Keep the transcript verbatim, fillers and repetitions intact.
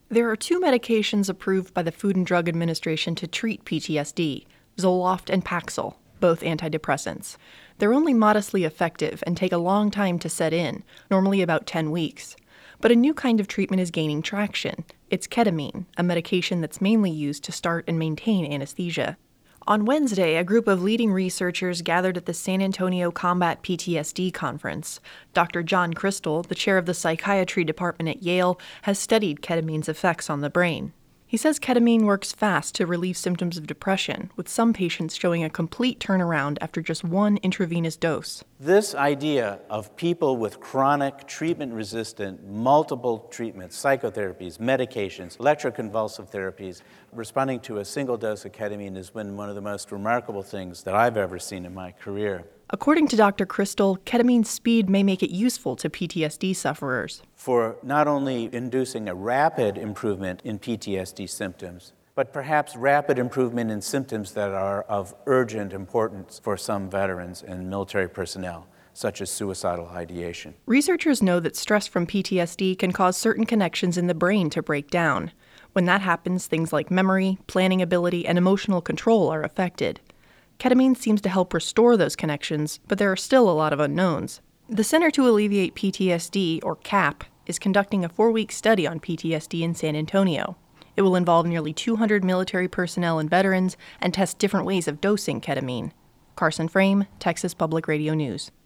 There are two medications approved by the Food and Drug Administration to treat P T S D, Zoloft and Paxil, both antidepressants. They're only modestly effective and take a long time to set in, normally about ten weeks. But a new kind of treatment is gaining traction. It's ketamine, a medication that's mainly used to start and maintain anesthesia. On Wednesday, a group of leading researchers gathered at the San Antonio Combat P T S D conference. Doctor John Krystal, the chair of the psychiatry department at Yale, has studied ketamine's effects on the brain. He says ketamine works fast to relieve symptoms of depression, with some patients showing a complete turnaround after just one intravenous dose. This idea of people with chronic, treatment-resistant, multiple treatments, psychotherapies, medications, electroconvulsive therapies, responding to a single dose of ketamine has been one of the most remarkable things that I've ever seen in my career. According to Doctor Krystal, ketamine's speed may make it useful to P T S D sufferers. For not only inducing a rapid improvement in P T S D symptoms, but perhaps rapid improvement in symptoms that are of urgent importance for some veterans and military personnel, such as suicidal ideation. Researchers know that stress from P T S D can cause certain connections in the brain to break down. When that happens, things like memory, planning ability, and emotional control are affected. Ketamine seems to help restore those connections, but there are still a lot of unknowns. The Center to Alleviate P T S D, or CAP, is conducting a four-week study on P T S D in San Antonio. It will involve nearly two hundred military personnel and veterans and test different ways of dosing ketamine. Carson Frame, Texas Public Radio News.